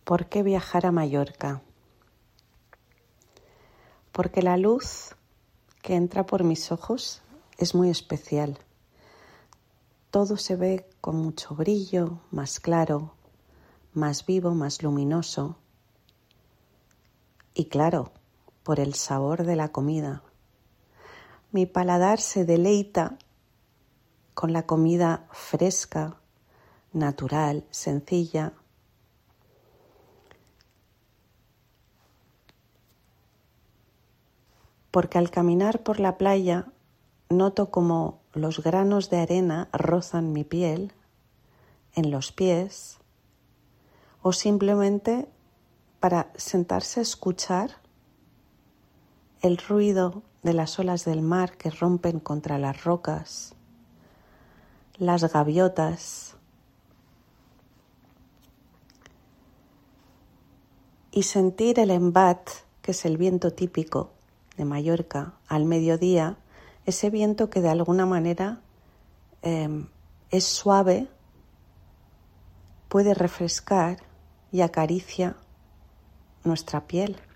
¿Por qué viajar a Mallorca? Porque la luz que entra por mis ojos es muy especial. Todo se ve con mucho brillo, más claro, más vivo, más luminoso. Y claro, por el sabor de la comida. Mi paladar se deleita con la comida fresca, natural, sencilla. Porque al caminar por la playa noto como los granos de arena rozan mi piel, en los pies, o simplemente para sentarse a escuchar el ruido de las olas del mar que rompen contra las rocas, las gaviotas, y sentir el embat, que es el viento típico de Mallorca, al mediodía, ese viento que de alguna manera es suave, puede refrescar y acaricia nuestra piel.